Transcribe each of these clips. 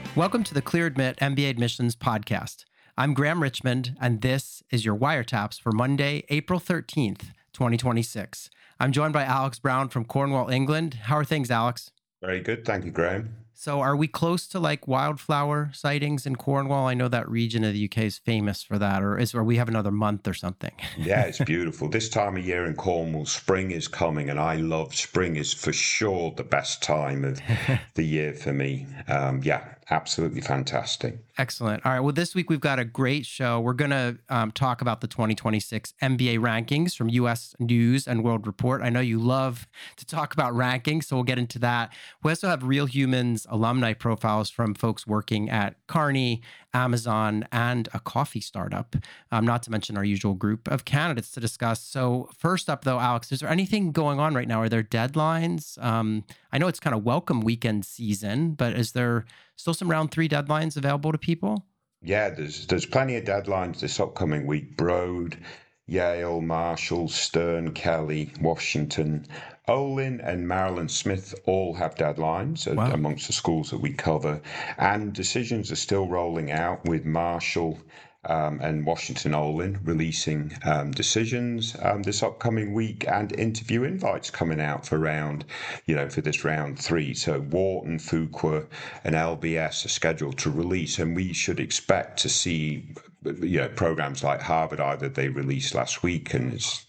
Welcome to the Clear Admit MBA Admissions Podcast. I'm Graham Richmond, and this is your wiretaps for Monday, April 13th, 2026. I'm joined by Alex Brown from Cornwall, England. How are things, Alex? Very good. Thank you, Graham. So are we close to like wildflower sightings in Cornwall? I know that region of the UK is famous for that, or we have another month or something? Yeah, it's beautiful. This time of year in Cornwall, spring is coming, and I love spring. Is for sure the best time of the year for me. Yeah, absolutely fantastic. Excellent. All right. Well, this week we've got a great show. We're going to talk about the 2026 MBA rankings from U.S. News and World Report. I know you love to talk about rankings, so we'll get into that. We also have Real Humans alumni profiles from folks working at Kearney, Amazon, and a coffee startup, not to mention our usual group of candidates to discuss. So first up, though, Alex, is there anything going on right now? Are there deadlines? I know it's kind of welcome weekend season, but is there still some round 3 deadlines available to people? Yeah, there's plenty of deadlines this upcoming week. Broad, Yale, Marshall, Stern, Kelly, Washington, Olin, and Maryland Smith all have deadlines amongst the schools that we cover. And decisions are still rolling out with Marshall and Washington Olin releasing decisions this upcoming week, and interview invites coming out for this round 3. So Wharton, Fuqua, and LBS are scheduled to release, and we should expect to see programs like Harvard. Either they released last week and it's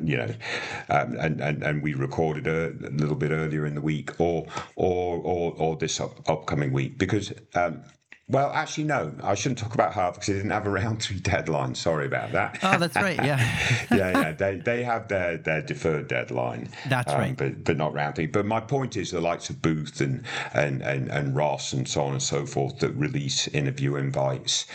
and we recorded a little bit earlier in the week, or this upcoming week, because well, actually, no, I shouldn't talk about Harvard because they didn't have a round 3 deadline. Sorry about that. Oh, that's right. Yeah. yeah. They have their deferred deadline. That's right. But not round 3. But my point is the likes of Booth and Ross and so on and so forth that release interview invites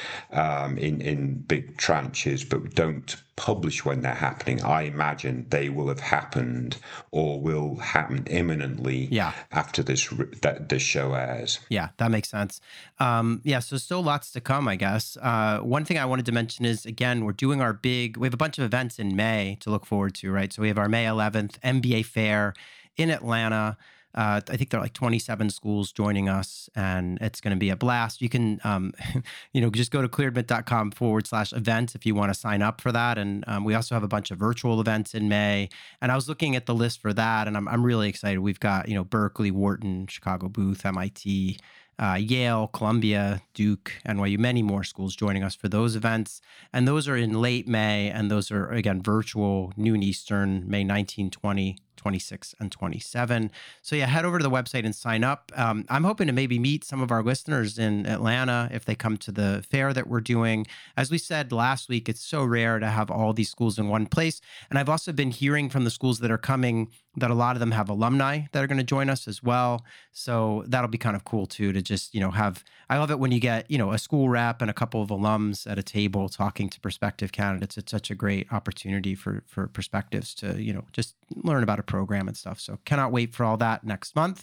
in big tranches, but don't publish when they're happening. I imagine they will have happened or will happen imminently after this show airs. Yeah, that makes sense. So still lots to come, I guess. One thing I wanted to mention is, again, we have a bunch of events in May to look forward to, right? So we have our May 11th MBA Fair in Atlanta. I think there are like 27 schools joining us, and it's going to be a blast. You can, just go to clearadmit.com/events if you want to sign up for that. And we also have a bunch of virtual events in May. And I was looking at the list for that, and I'm really excited. We've got, Berkeley, Wharton, Chicago Booth, MIT, Yale, Columbia, Duke, NYU, many more schools joining us for those events. And those are in late May, and those are, again, virtual, noon Eastern, May 19, 20, 26, and 27. So head over to the website and sign up. I'm hoping to maybe meet some of our listeners in Atlanta if they come to the fair that we're doing. As we said last week, it's so rare to have all these schools in one place. And I've also been hearing from the schools that are coming that a lot of them have alumni that are going to join us as well. So that'll be kind of cool too, to just, I love it when you get, a school rep and a couple of alums at a table talking to prospective candidates. It's such a great opportunity for prospectives to, just learn about a program and stuff. So cannot wait for all that next month.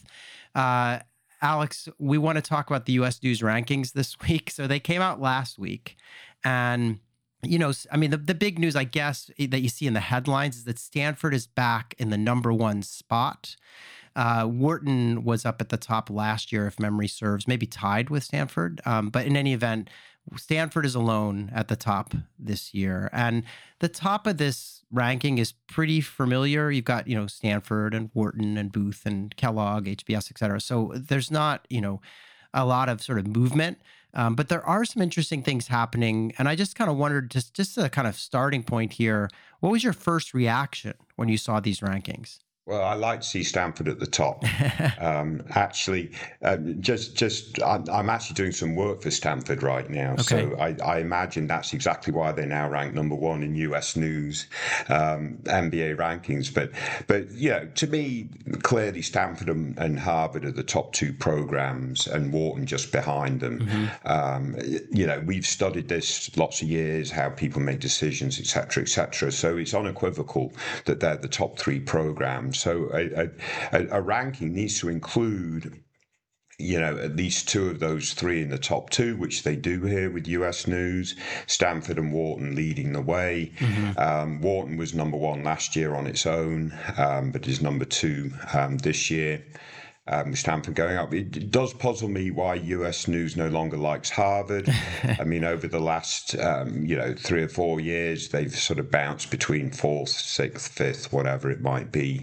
Alex, we want to talk about the U.S. News rankings this week. So they came out last week, and the big news, I guess, that you see in the headlines is that Stanford is back in the number 1 spot. Wharton was up at the top last year, if memory serves, maybe tied with Stanford. But in any event, Stanford is alone at the top this year. And the top of this ranking is pretty familiar. You've got, Stanford and Wharton and Booth and Kellogg, HBS, et cetera. So there's not, a lot of sort of movement. But there are some interesting things happening. And I just kind of wondered, just a kind of starting point here, what was your first reaction when you saw these rankings? Well, I like to see Stanford at the top. I'm actually doing some work for Stanford right now. Okay. So I imagine that's exactly why they're now ranked number 1 in U.S. News MBA rankings. But to me, clearly Stanford and Harvard are the top 2 programs, and Wharton just behind them. Mm-hmm. We've studied this lots of years, how people make decisions, et cetera, et cetera. So it's unequivocal that they're the top 3 programs. So a ranking needs to include at least 2 of those 3 in the top 2, which they do here with US News, Stanford and Wharton leading the way. Mm-hmm. Wharton was number 1 last year on its own, but is number 2 this year. with Stanford going up. It does puzzle me why US News no longer likes Harvard. I mean, over the last 3 or 4 years, they've sort of bounced between fourth, sixth, fifth, whatever it might be.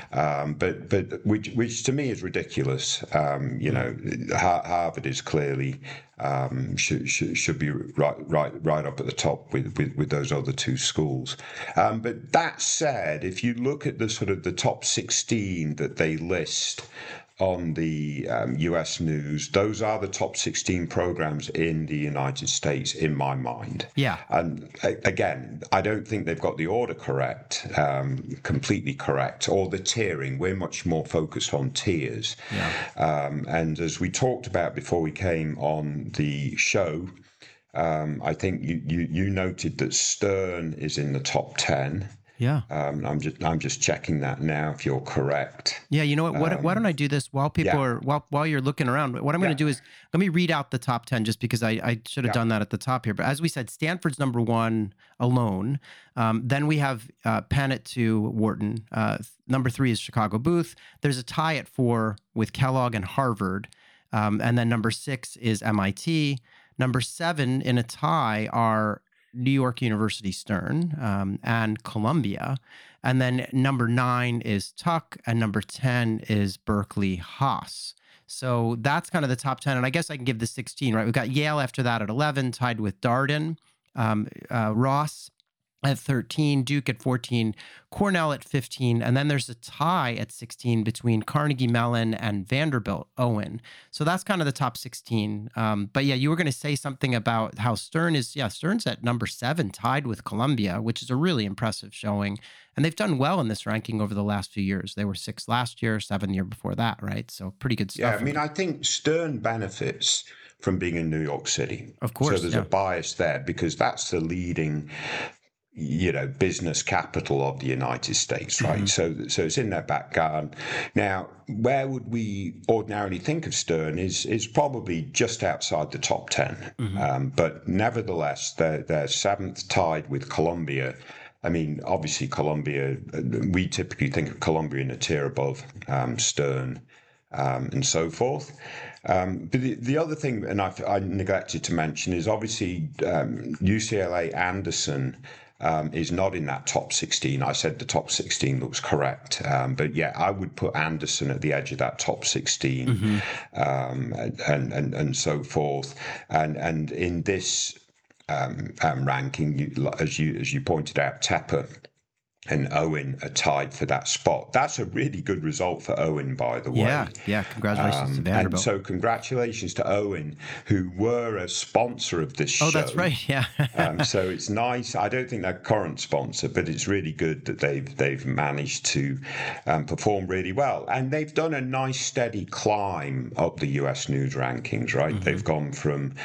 But which to me is ridiculous. Harvard is clearly should be right up at the top with those other two schools. But that said, if you look at the sort of the top 16 that they list on the US News, those are the top 16 programs in the United States, in my mind. Yeah. And again, I don't think they've got the order correct, completely correct, or the tiering. We're much more focused on tiers. Yeah. And as we talked about before we came on the show, I think you noted that Stern is in the top 10. Yeah. I'm just checking that now if you're correct. Yeah, you know what? Why don't I do this while people are while you're looking around? What I'm going to do is let me read out the top 10 just because I should have done that at the top here. But as we said, Stanford's number 1 alone. Then we have Penn at 2, Wharton. Number 3 is Chicago Booth. There's a tie at 4 with Kellogg and Harvard. And then number 6 is MIT. Number 7 in a tie are New York University Stern and Columbia. And then number 9 is Tuck, and number 10 is Berkeley Haas. So that's kind of the top 10. And I guess I can give the 16, right? We've got Yale after that at 11, tied with Darden, Ross at 13, Duke at 14, Cornell at 15, and then there's a tie at 16 between Carnegie Mellon and Vanderbilt Owen. So that's kind of the top 16. But yeah, you were going to say something about how Stern's at number 7, tied with Columbia, which is a really impressive showing. And they've done well in this ranking over the last few years. They were 6 last year, 7 the year before that, right? So pretty good stuff. Yeah, I mean, I think Stern benefits from being in New York City. Of course. So there's a bias there because that's the leading business capital of the United States, right? So it's in their back garden. Now, where would we ordinarily think of Stern is probably just outside the top 10. But nevertheless, they're 7th, tied with Columbia. I mean, obviously Columbia, we typically think of Columbia in a tier above Stern and so forth. But the other thing, and I neglected to mention, is obviously UCLA Anderson is not in that top 16. I said the top 16 looks correct. But yeah, I would put Anderson at the edge of that top 16 and so forth. And in this ranking, as you pointed out, Tepper and Owen are tied for that spot. That's a really good result for Owen, by the way. Yeah. Congratulations to Vanderbilt. And so congratulations to Owen, who were a sponsor of this show. Oh, that's right. Yeah. So it's nice. I don't think they're current sponsor, but it's really good that they've managed to perform really well. And they've done a nice steady climb up the US News rankings, right? They've gone from,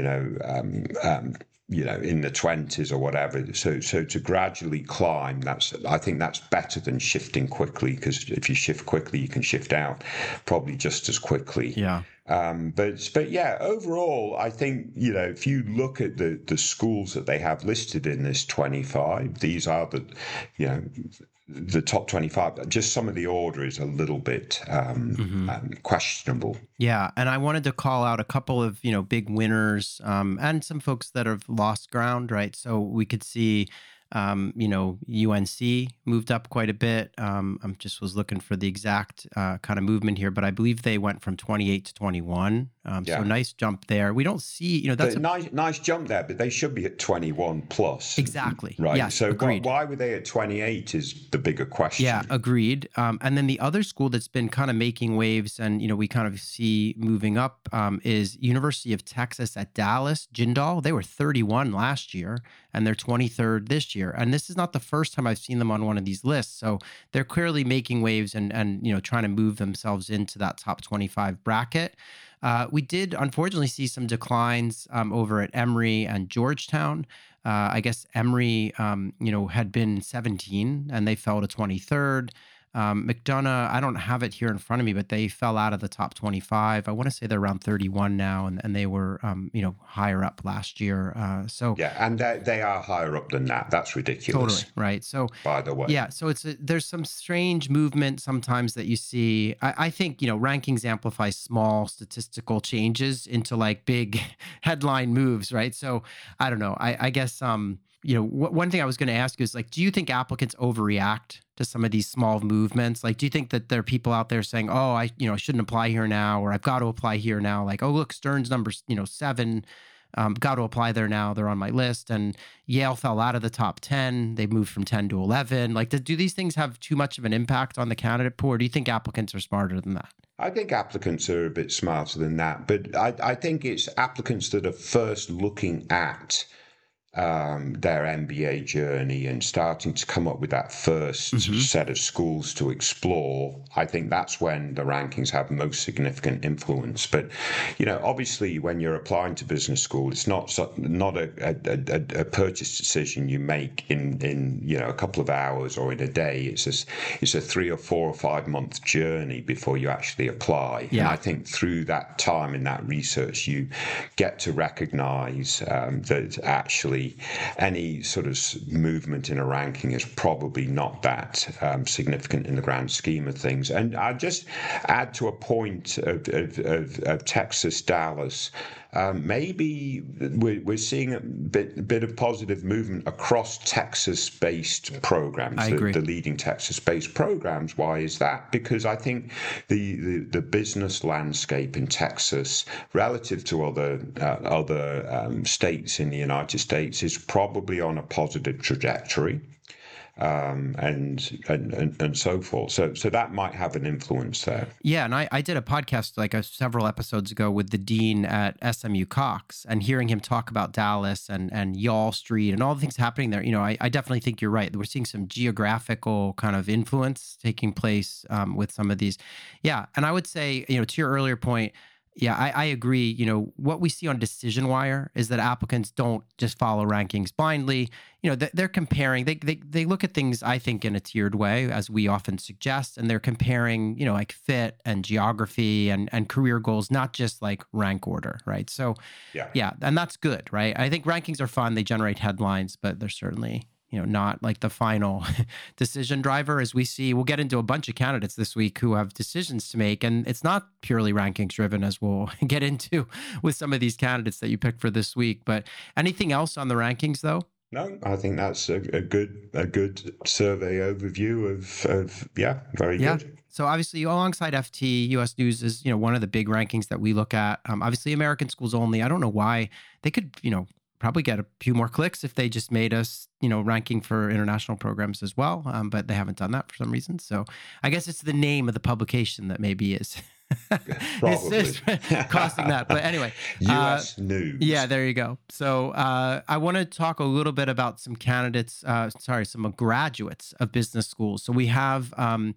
in the 20s or whatever. So to gradually climb, I think that's better than shifting quickly, because if you shift quickly, you can shift out probably just as quickly. Yeah. But yeah, overall, I think, if you look at the schools that they have listed in this 25, these are the top 25. Just some of the order is a little bit questionable. Yeah, and I wanted to call out a couple of big winners and some folks that have lost ground, right? So we could see UNC moved up quite a bit. I'm just was looking for the exact kind of movement here, but I believe they went from 28 to 21. So nice jump there. We don't see, that's a nice jump there, but they should be at 21 plus. Exactly. Right. Yes, so agreed. Why were they at 28 is the bigger question. Yeah, agreed. And then the other school that's been kind of making waves and, we kind of see moving up is University of Texas at Dallas, Jindal. They were 31 last year and they're 23rd this year. And this is not the first time I've seen them on one of these lists. So they're clearly making waves and trying to move themselves into that top 25 bracket. We did unfortunately see some declines over at Emory and Georgetown. I guess Emory, had been 17 and they fell to 23rd. McDonough, I don't have it here in front of me, but they fell out of the top 25. I want to say they're around 31 now, and they were, higher up last year. Yeah, and they are higher up than that. That's ridiculous. Totally, right. So, by the way. Yeah, so there's some strange movement sometimes that you see. I think, rankings amplify small statistical changes into like big headline moves, right? So I don't know. I guess, one thing I was going to ask you is like, do you think applicants overreact to some of these small movements? Like, do you think that there are people out there saying, oh, I shouldn't apply here now, or I've got to apply here now? Like, oh, look, Stern's number, 7, got to apply there now. They're on my list. And Yale fell out of the top 10. They moved from 10 to 11. Like, do these things have too much of an impact on the candidate pool? Or do you think applicants are smarter than that? I think applicants are a bit smarter than that, but I think it's applicants that are first looking at their MBA journey and starting to come up with that first set of schools to explore. I think that's when the rankings have most significant influence. But obviously, when you're applying to business school, it's not a purchase decision you make in a couple of hours or in a day. It's a 3 or 4 or 5 month journey before you actually apply. Yeah. And I think through that time in that research, you get to recognize that actually any sort of movement in a ranking is probably not that significant in the grand scheme of things. And I'll just add to a point of Texas, Dallas. Maybe we're seeing a bit of positive movement across Texas-based programs, I agree. The leading Texas-based programs. Why is that? Because I think the business landscape in Texas, relative to other states in the United States, is probably on a positive trajectory. And so forth. So that might have an influence there. Yeah, and I did a podcast several episodes ago with the dean at SMU Cox, and hearing him talk about Dallas and Y'all Street and all the things happening there. I definitely think you're right. We're seeing some geographical kind of influence taking place with some of these. Yeah, and I would say, to your earlier point, yeah, I agree. What we see on Decision Wire is that applicants don't just follow rankings blindly. They're comparing. They look at things, I think, in a tiered way, as we often suggest, and they're comparing, like fit and geography and career goals, not just like rank order, right? So, yeah, and that's good, right? I think rankings are fun. They generate headlines, but they're certainly not like the final decision driver, as we see. We'll get into a bunch of candidates this week who have decisions to make, and it's not purely rankings driven, as we'll get into with some of these candidates that you picked for this week. But anything else on the rankings, though? No, I think that's a good survey overview of very good. So obviously, alongside FT, U.S. News is one of the big rankings that we look at. Obviously, American Schools Only. I don't know why they could probably get a few more clicks if they just made us, ranking for international programs as well. But they haven't done that for some reason. So I guess it's the name of the publication that maybe is it's costing that. But anyway, U.S. News. Yeah, there you go. So I want to talk a little bit about some candidates, some graduates of business schools. So we have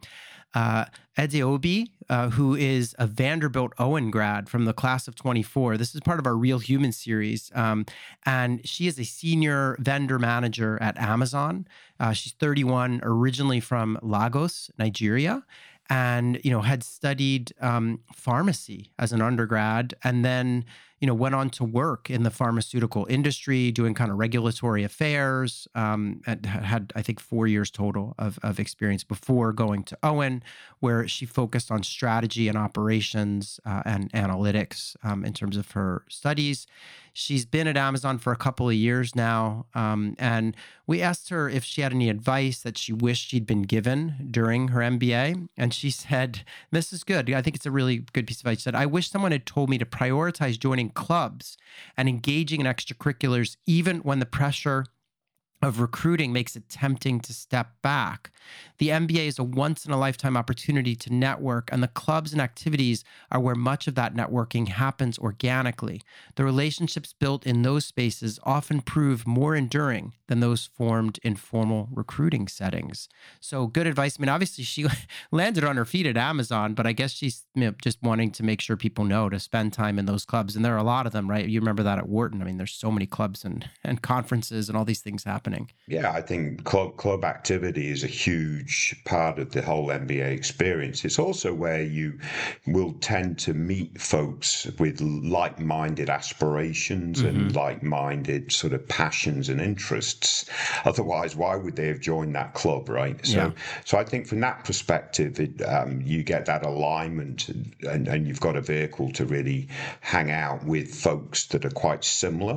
Edeobi, who is a Vanderbilt Owen grad from the class of 24. This is part of our Real Human series. And she is a senior vendor manager at Amazon. She's 31, originally from Lagos, Nigeria, and, had studied pharmacy as an undergrad, and then, went on to work in the pharmaceutical industry, doing kind of regulatory affairs, and had, I think, 4 years total of experience before going to Owen, where she focused on strategy and operations and analytics in terms of her studies. She's been at Amazon for a couple of years now, and we asked her if she had any advice that she wished she'd been given during her MBA, and she said, this is good. I think it's a really good piece of advice. She said, I wish someone had told me to prioritize joining clubs and engaging in extracurriculars, even when the pressure of recruiting makes it tempting to step back. The MBA is a once-in-a-lifetime opportunity to network, and the clubs and activities are where much of that networking happens organically. The relationships built in those spaces often prove more enduring than those formed in formal recruiting settings. So good advice. I mean, obviously, she landed on her feet at Amazon, but I guess she's just wanting to make sure people know to spend time in those clubs. And there are a lot of them, right? You remember that at Wharton. I mean, there's so many clubs and conferences and all these things happening. happening. Yeah, I think club activity is a huge part of the whole MBA experience. It's also where you will tend to meet folks with like-minded aspirations and like-minded sort of passions and interests. Otherwise, why would they have joined that club, right? So I think from that perspective, you get that alignment, and you've got a vehicle to really hang out with folks that are quite similar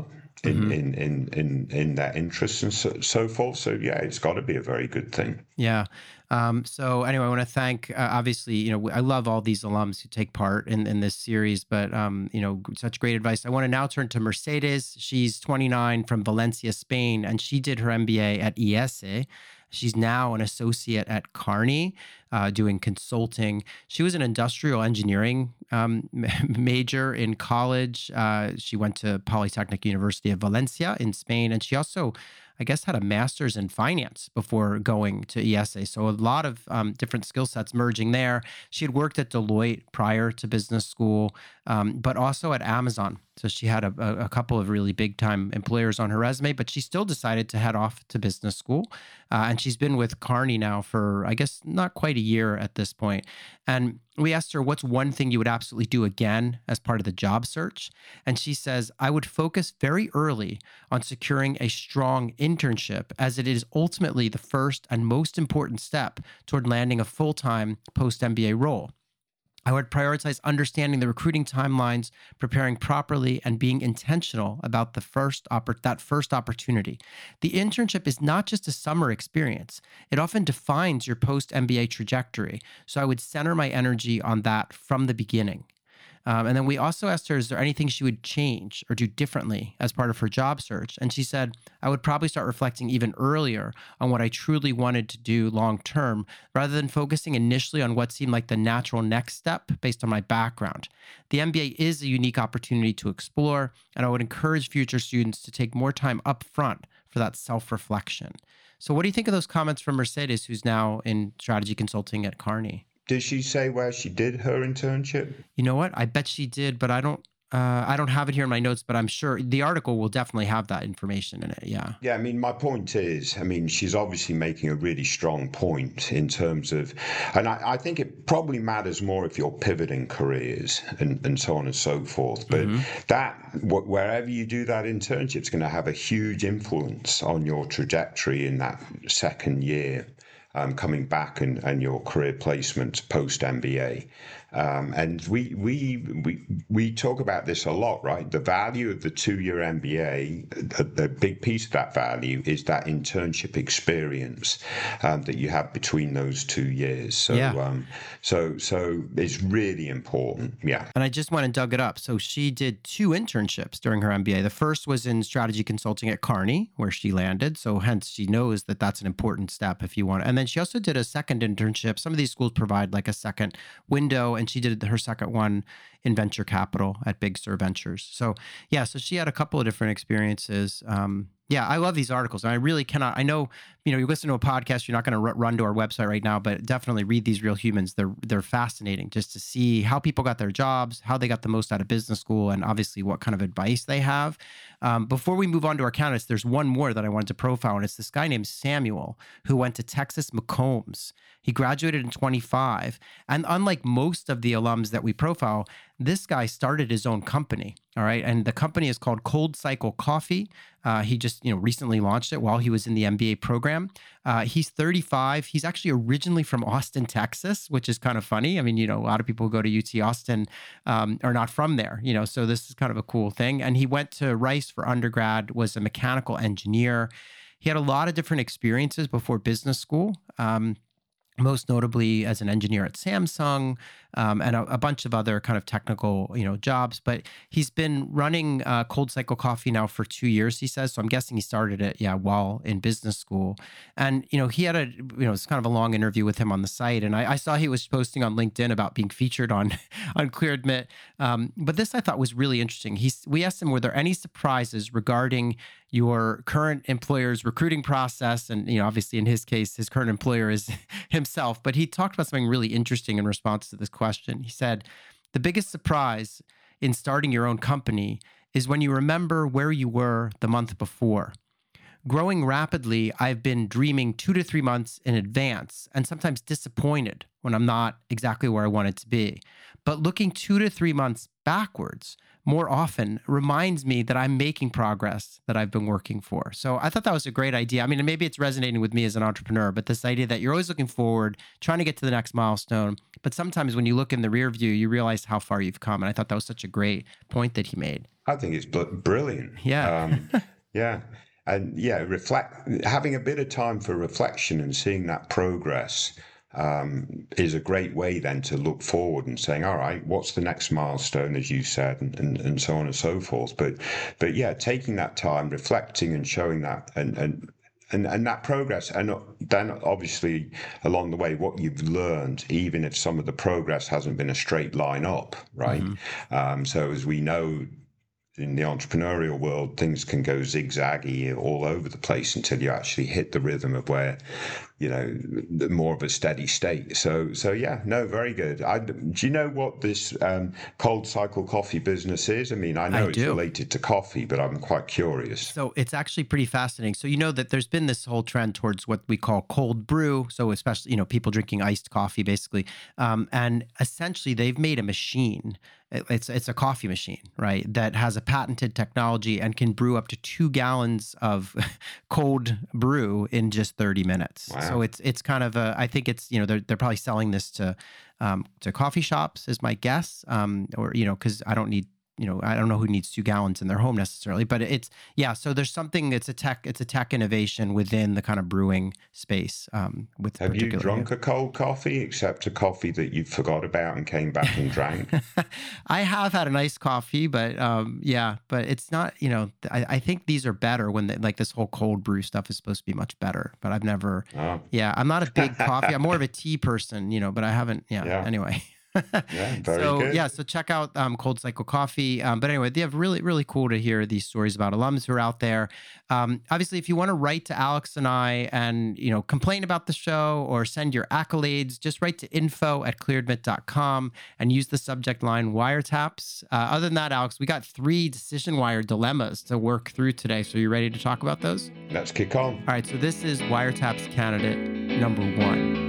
in their interests and so forth. So yeah, it's got to be a very good thing. Yeah. So anyway, I want to thank, obviously, I love all these alums who take part in this series, but, such great advice. I want to now turn to Mercedes. She's 29 from Valencia, Spain, and she did her MBA at IESE. She's now an associate at Kearney, doing consulting. She was an industrial engineering major in college. She went to Polytechnic University of Valencia in Spain, and she also, I guess, had a master's in finance before going to IESE. So a lot of different skill sets merging there. She had worked at Deloitte prior to business school, but also at Amazon. So she had a couple of really big time employers on her resume, but she still decided to head off to business school. And she's been with Kearney now for, I guess, not quite a year at this point. And we asked her, what's one thing you would absolutely do again as part of the job search? And she says, I would focus very early on securing a strong internship, as it is ultimately the first and most important step toward landing a full-time post-MBA role. I would prioritize understanding the recruiting timelines, preparing properly, and being intentional about that first opportunity. The internship is not just a summer experience. It often defines your post-MBA trajectory. So I would center my energy on that from the beginning. And then we also asked her, is there anything she would change or do differently as part of her job search? And she said, I would probably start reflecting even earlier on what I truly wanted to do long term, rather than focusing initially on what seemed like the natural next step based on my background. The MBA is a unique opportunity to explore, and I would encourage future students to take more time up front for that self-reflection. So what do you think of those comments from Mercedes, who's now in strategy consulting at Kearney? Did she say where she did her internship? You know what? I bet she did, but I don't have it here in my notes, but I'm sure the article will definitely have that information in it. Yeah. Yeah. I mean, my point is, she's obviously making a really strong point in terms of, and I think it probably matters more if you're pivoting careers and so on and so forth. But wherever you do that internship is going to have a huge influence on your trajectory in that second year. Coming back and your career placement post MBA, and we talk about this a lot, right? The value of the 2-year MBA, the big piece of that value is that internship experience that you have between those 2 years. So so it's really important. Yeah. And I just went and dug it up. So she did 2 internships during her MBA. The first was in strategy consulting at Kearney, where she landed. So hence she knows that that's an important step if you want. And then she also did a second internship. Some of these schools provide like a second window, and she did her second one in venture capital at Big Sur Ventures. So yeah, so she had a couple of different experiences. Yeah, I love these articles. And I really cannot, I know, you listen to a podcast, you're not going to run to our website right now, but definitely read These Real Humans. They're fascinating just to see how people got their jobs, how they got the most out of business school, and obviously what kind of advice they have. Before we move on to our candidates, there's one more that I wanted to profile, and it's this guy named Samuel, who went to Texas McCombs. He graduated in 25. And unlike most of the alums that we profile, this guy started his own company. All right. And the company is called Cold Cycle Coffee. He just, recently launched it while he was in the MBA program. He's 35. He's actually originally from Austin, Texas, which is kind of funny. I mean, a lot of people who go to UT Austin are not from there, so this is kind of a cool thing. And he went to Rice for undergrad, was a mechanical engineer. He had a lot of different experiences before business school. Most notably as an engineer at Samsung, and a bunch of other kind of technical, jobs. But he's been running Cold Cycle Coffee now for 2 years, he says. So I'm guessing he started it, while in business school. And, he had it's kind of a long interview with him on the site. And I saw he was posting on LinkedIn about being featured on ClearAdmit. But this I thought was really interesting. We asked him, were there any surprises regarding your current employer's recruiting process? And, obviously in his case, his current employer is himself. But he talked about something really interesting in response to this question. He said, the biggest surprise in starting your own company is when you remember where you were the month before. growing rapidly, I've been dreaming 2 to 3 months in advance and sometimes disappointed when I'm not exactly where I want it to be. But looking 2 to 3 months backwards more often reminds me that I'm making progress that I've been working for. So I thought that was a great idea. I mean, maybe it's resonating with me as an entrepreneur, but this idea that you're always looking forward, trying to get to the next milestone. But sometimes when you look in the rear view, you realize how far you've come. And I thought that was such a great point that he made. I think it's brilliant. Yeah. Yeah. And yeah, having a bit of time for reflection and seeing that progress is a great way then to look forward and saying, all right, what's the next milestone, as you said, and so on and so forth. But yeah, taking that time, reflecting and showing that and that progress, and then obviously along the way what you've learned, even if some of the progress hasn't been a straight line up, right? So as we know, in the entrepreneurial world, things can go zigzaggy all over the place until you actually hit the rhythm of where, more of a steady state. So yeah, no, very good. Do you know what this Cold Cycle coffee business is? I mean, I know it's related to coffee, but I'm quite curious. So it's actually pretty fascinating. So you know that there's been this whole trend towards what we call cold brew. So especially, people drinking iced coffee, basically. And essentially, they've made a machine. It's a coffee machine, right, that has a patented technology and can brew up to 2 gallons of cold brew in just 30 minutes. Wow. So it's kind of I think it's, they're probably selling this to coffee shops is my guess, or because I don't know who needs 2 gallons in their home necessarily, but so there's something, it's a tech innovation within the kind of brewing space. Have you drunk a cold coffee, except a coffee that you forgot about and came back and drank? I have had an iced coffee, but but it's not, I think these are better when like this whole cold brew stuff is supposed to be much better, but I've never, I'm not a big coffee. I'm more of a tea person, but I haven't, anyway. Yeah, very good. So check out Cold Cycle Coffee. But anyway, they have really, really cool to hear these stories about alums who are out there. Obviously, if you want to write to Alex and I and, complain about the show or send your accolades, just write to info@clearadmit.com and use the subject line wiretaps. Other than that, Alex, we got 3 Decision Wire dilemmas to work through today. So are you ready to talk about those? Let's kick on. All right. So this is Wiretaps candidate number 1.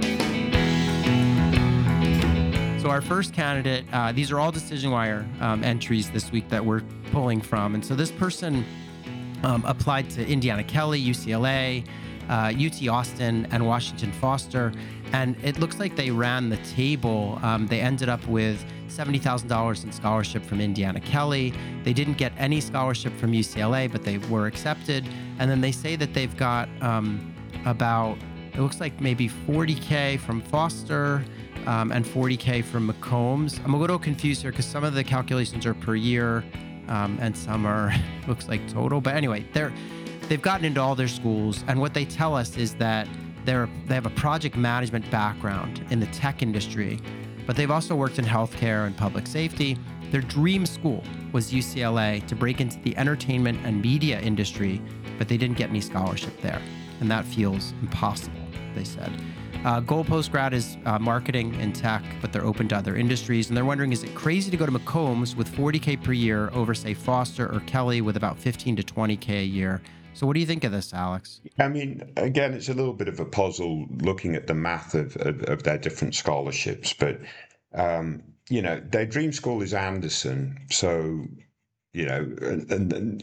So our first candidate, these are all Decision Wire entries this week that we're pulling from. And so this person applied to Indiana Kelley, UCLA, UT Austin, and Washington Foster. And it looks like they ran the table. They ended up with $70,000 in scholarship from Indiana Kelley. They didn't get any scholarship from UCLA, but they were accepted. And then they say that they've got it looks like maybe $40K from Foster, and $40K from McCombs. I'm a little confused here because some of the calculations are per year, and some are looks like total. But anyway, they've gotten into all their schools, and what they tell us is that they have a project management background in the tech industry, but they've also worked in healthcare and public safety. Their dream school was UCLA to break into the entertainment and media industry, but they didn't get any scholarship there, and that feels impossible, they said. Goal postgrad is marketing and tech, but they're open to other industries. And they're wondering, is it crazy to go to McCombs with $40K per year over, say, Foster or Kelley with about $15 to $20K a year? So what do you think of this, Alex? I mean, again, it's a little bit of a puzzle looking at the math of their different scholarships. But, their dream school is Anderson. So, and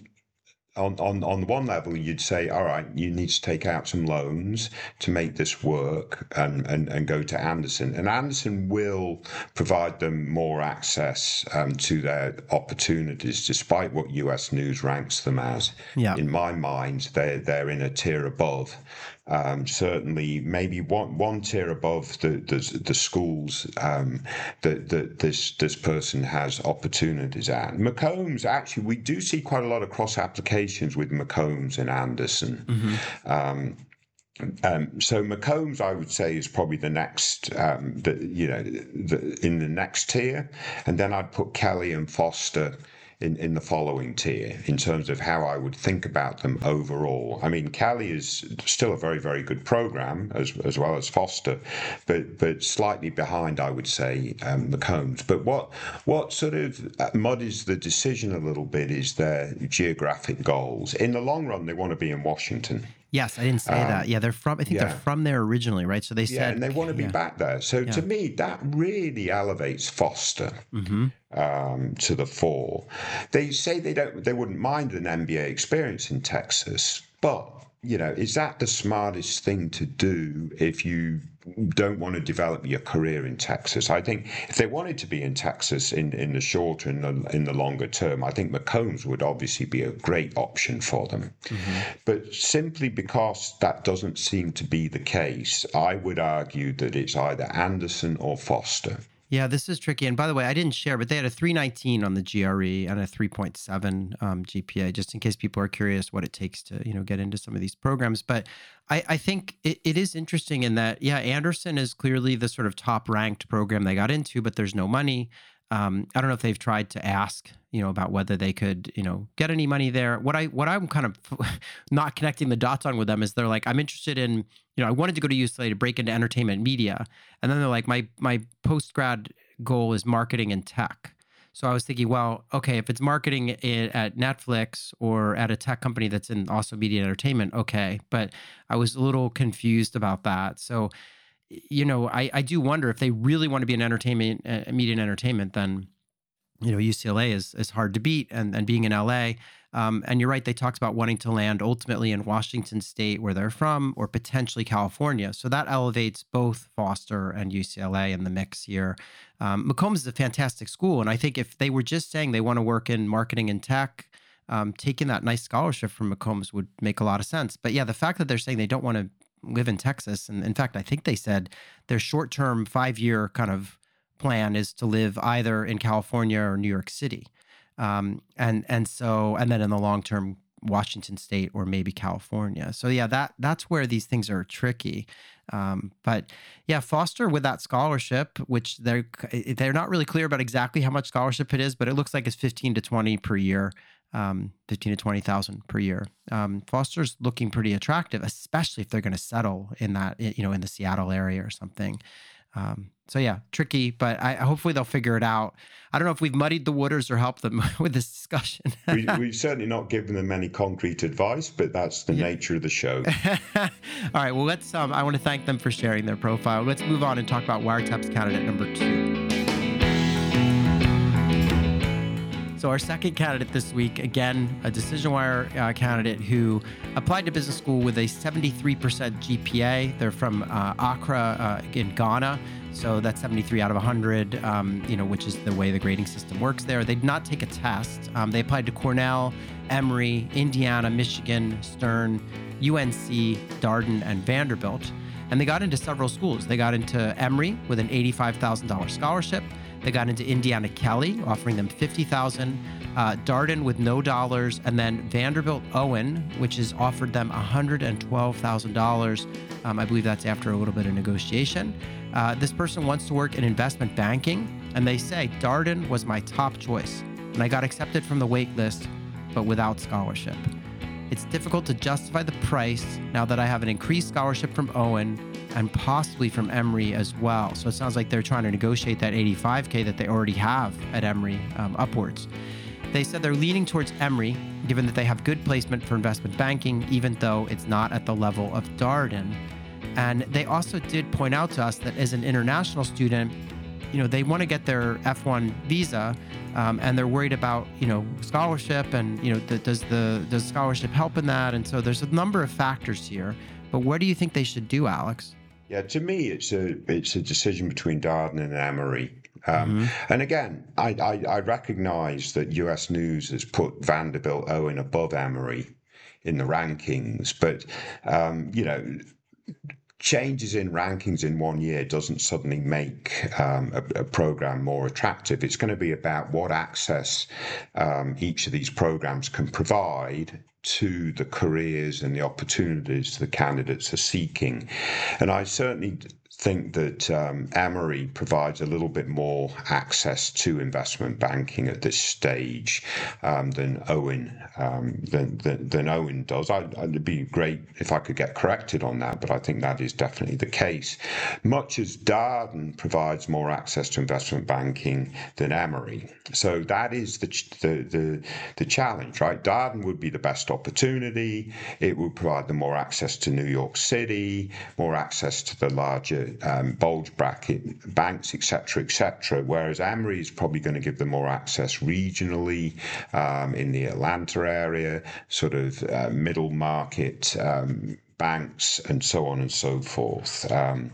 on one level, you'd say, all right, you need to take out some loans to make this work and go to Anderson. And Anderson will provide them more access to their opportunities, despite what US News ranks them as. Yeah. In my mind, they're in a tier above. Certainly, maybe one tier above the schools that this person has opportunities at. McCombs, actually, we do see quite a lot of cross applications with McCombs and Anderson. Mm-hmm. So McCombs, I would say, is probably the next, in the next tier, and then I'd put Kelley and Foster in the following tier in terms of how I would think about them overall. I mean, Cali is still a very, very good program as well as Foster, but slightly behind, I would say, McCombs. But what sort of muddies the decision a little bit is their geographic goals. In the long run, they want to be in Washington. Yes, I didn't say that. Yeah, they're from. I think they're from there originally, right? So they said, and they want to be back there. So to me, that really elevates Foster to the fore. They say they wouldn't mind an MBA experience in Texas, but is that the smartest thing to do if you don't want to develop your career in Texas? I think if they wanted to be in Texas in the short and in the longer term, I think McCombs would obviously be a great option for them. But simply because that doesn't seem to be the case, I would argue that it's either Anderson or Foster. Yeah, this is tricky. And by the way, I didn't share, but they had a 319 on the GRE and a 3.7 GPA, just in case people are curious what it takes to, get into some of these programs. But I think it is interesting in that, Anderson is clearly the sort of top ranked program they got into, but there's no money. I don't know if they've tried to ask, about whether they could, get any money there. What I'm kind of not connecting the dots on with them is they're like, I'm interested in, I wanted to go to UCLA to break into entertainment media. And then they're like, my post-grad goal is marketing and tech. So I was thinking, well, okay, if it's marketing at Netflix or at a tech company that's in also media and entertainment, okay. But I was a little confused about that. So, I do wonder if they really want to be in entertainment, media and entertainment, then, UCLA is hard to beat, and being in LA. And you're right, they talked about wanting to land ultimately in Washington State, where they're from, or potentially California. So that elevates both Foster and UCLA in the mix here. McCombs is a fantastic school. And I think if they were just saying they want to work in marketing and tech, taking that nice scholarship from McCombs would make a lot of sense. But yeah, the fact that they're saying they don't want to live in Texas, and in fact, I think they said their short-term 5-year kind of plan is to live either in California or New York City. And then in the long term, Washington State or maybe California. So yeah, that's where these things are tricky. But yeah, Foster with that scholarship, which they're not really clear about exactly how much scholarship it is, but it looks like it's 15 to 20 per year. 15 to 20,000 per year. Foster's looking pretty attractive, especially if they're going to settle in that, in the Seattle area or something. So yeah, tricky, but hopefully they'll figure it out. I don't know if we've muddied the waters or helped them with this discussion. We've certainly not given them any concrete advice, but that's the nature of the show. All right, well, I want to thank them for sharing their profile. Let's move on and talk about Wiretap's candidate number 2. So our second candidate this week, again, a DecisionWire candidate who applied to business school with a 73% GPA. They're from Accra in Ghana. So that's 73 out of 100, which is the way the grading system works there. They did not take a test. They applied to Cornell, Emory, Indiana, Michigan, Stern, UNC, Darden, and Vanderbilt. And they got into several schools. They got into Emory with an $85,000 scholarship. They got into Indiana Kelley, offering them $50,000, Darden with no dollars, and then Vanderbilt Owen, which has offered them $112,000. I believe that's after a little bit of negotiation. This person wants to work in investment banking, and they say, Darden was my top choice, and I got accepted from the wait list, but without scholarship. It's difficult to justify the price now that I have an increased scholarship from Owen and possibly from Emory as well. So it sounds like they're trying to negotiate that $85K that they already have at Emory upwards. They said they're leaning towards Emory, given that they have good placement for investment banking, even though it's not at the level of Darden. And they also did point out to us that as an international student, they want to get their F1 visa, and they're worried about, scholarship and, does scholarship help in that? And so there's a number of factors here. But what do you think they should do, Alex? Yeah, to me, it's a decision between Darden and Emory. And again, I recognize that US News has put Vanderbilt Owen above Emory in the rankings, but, changes in rankings in 1 year doesn't suddenly make a program more attractive. It's going to be about what access each of these programs can provide to the careers and the opportunities the candidates are seeking. And I certainly think that Emory provides a little bit more access to investment banking at this stage than Owen than Owen does. It'd be great if I could get corrected on that, but I think that is definitely the case. Much as Darden provides more access to investment banking than Emory, so that is the challenge, right? Darden would be the best opportunity. It would provide them more access to New York City, more access to the larger bulge bracket banks, etc., whereas Emory is probably going to give them more access regionally in the Atlanta area, sort of middle market banks, and so on and so forth.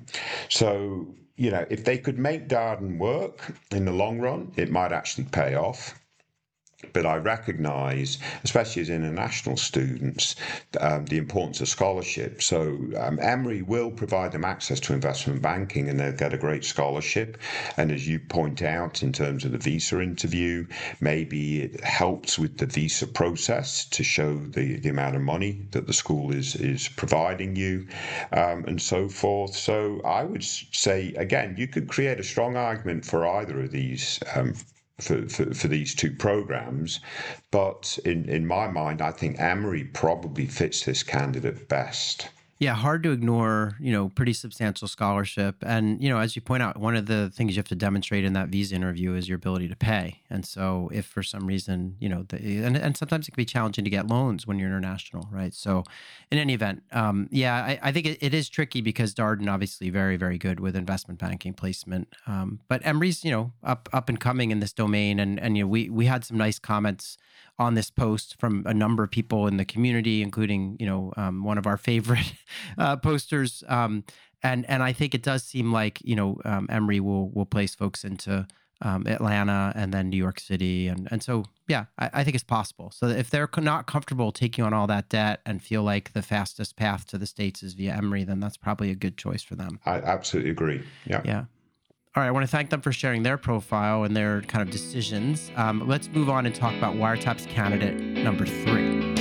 So, if they could make Darden work in the long run, it might actually pay off. But I recognise, especially as international students, the importance of scholarship. So Emory will provide them access to investment banking, and they'll get a great scholarship. And as you point out, in terms of the visa interview, maybe it helps with the visa process to show the amount of money that the school is providing you, and so forth. So I would say, again, you could create a strong argument for either of these for these two programs, but in my mind, I think Emory probably fits this candidate best. Yeah, hard to ignore, pretty substantial scholarship. And, as you point out, one of the things you have to demonstrate in that visa interview is your ability to pay. And so if for some reason, and sometimes it can be challenging to get loans when you're international, right? So in any event, I think it is tricky because Darden obviously very, very good with investment banking placement. But Emory's, up and coming in this domain. And we had some nice comments on this post from a number of people in the community, including, one of our favorite posters. And I think it does seem like, Emory will place folks into Atlanta and then New York City. And so, yeah, I think it's possible. So if they're not comfortable taking on all that debt and feel like the fastest path to the States is via Emory, then that's probably a good choice for them. I absolutely agree. Yeah. Yeah. All right, I want to thank them for sharing their profile and their kind of decisions. Let's move on and talk about Wiretap's candidate number 3.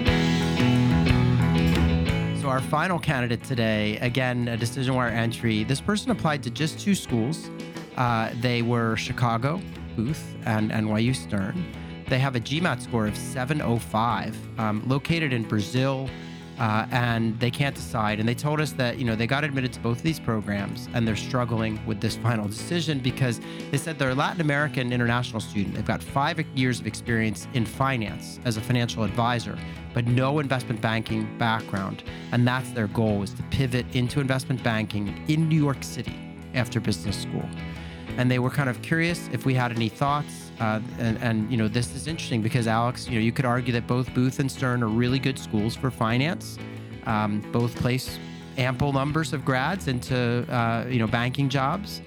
So our final candidate today, again, a decision wire entry. This person applied to just 2 schools. They were Chicago, Booth, and NYU Stern. They have a GMAT score of 705, located in Brazil, and they can't decide. And they told us that, they got admitted to both of these programs, and they're struggling with this final decision because they said they're a Latin American international student. They've got 5 years of experience in finance as a financial advisor, but no investment banking background. And that's their goal, is to pivot into investment banking in New York City after business school. And they were kind of curious if we had any thoughts. And this is interesting because, Alex, you could argue that both Booth and Stern are really good schools for finance. Both place ample numbers of grads into, banking jobs.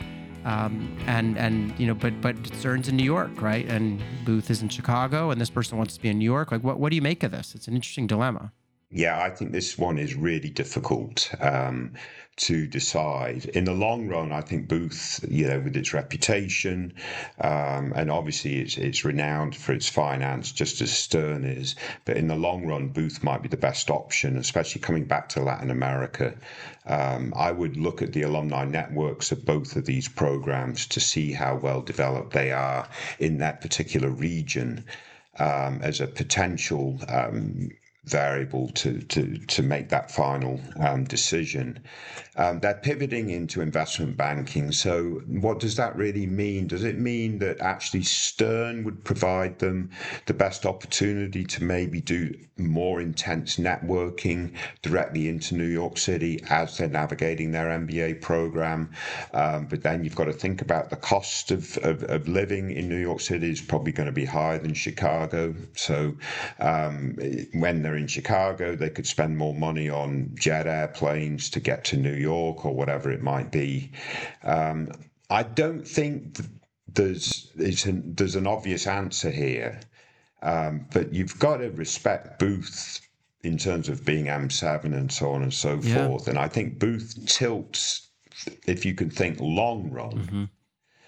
But Stern's in New York, right? And Booth is in Chicago, and this person wants to be in New York. Like, what do you make of this? It's an interesting dilemma. Yeah, I think this one is really difficult to decide. In the long run, I think Booth, with its reputation, and obviously it's renowned for its finance, just as Stern is. But in the long run, Booth might be the best option, especially coming back to Latin America. I would look at the alumni networks of both of these programs to see how well developed they are in that particular region as a potential variable to make that final decision. They're pivoting into investment banking. So what does that really mean? Does it mean that actually Stern would provide them the best opportunity to maybe do more intense networking directly into New York City as they're navigating their MBA program? But then you've got to think about the cost of living in New York City is probably going to be higher than Chicago. So when they're in Chicago, they could spend more money on jet airplanes to get to New York or whatever it might be. I don't think there's an obvious answer here, but you've got to respect Booth in terms of being M7 and so on and so forth. And I think Booth tilts, if you can think long run,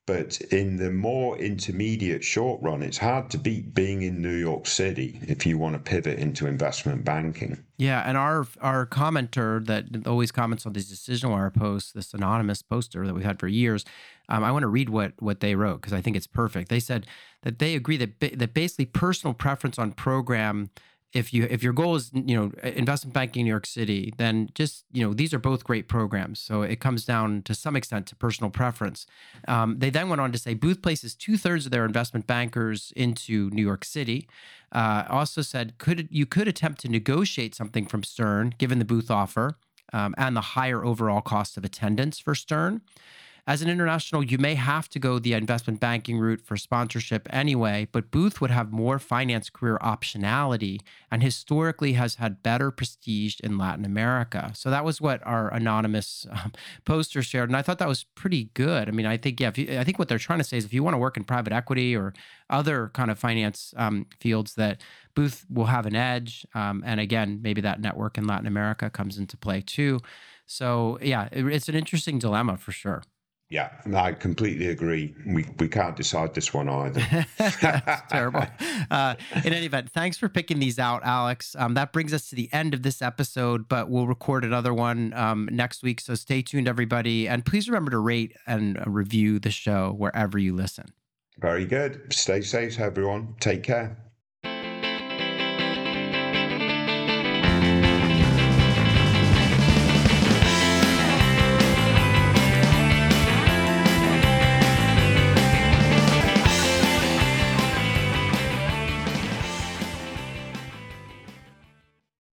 But in the more intermediate short run, it's hard to beat being in New York City if you want to pivot into investment banking. Yeah, and our commenter that always comments on these Decision Wire posts, this anonymous poster that we've had for years, I want to read what they wrote because I think it's perfect. They said that they agree that basically personal preference on program. If your goal is investment banking in New York City, then just these are both great programs. So it comes down to some extent to personal preference. They then went on to say Booth places 2/3 of their investment bankers into New York City. Also said you could attempt to negotiate something from Stern given the Booth offer and the higher overall cost of attendance for Stern. As an international, you may have to go the investment banking route for sponsorship anyway, but Booth would have more finance career optionality and historically has had better prestige in Latin America. So that was what our anonymous poster shared. And I thought that was pretty good. I mean, I think, I think what they're trying to say is if you want to work in private equity or other kind of finance fields, that Booth will have an edge. And again, maybe that network in Latin America comes into play too. So yeah, it's an interesting dilemma for sure. Yeah, I completely agree. We can't decide this one either. That's terrible. In any event, thanks for picking these out, Alex. That brings us to the end of this episode, but we'll record another one next week. So stay tuned, everybody. And please remember to rate and review the show wherever you listen. Very good. Stay safe, everyone. Take care.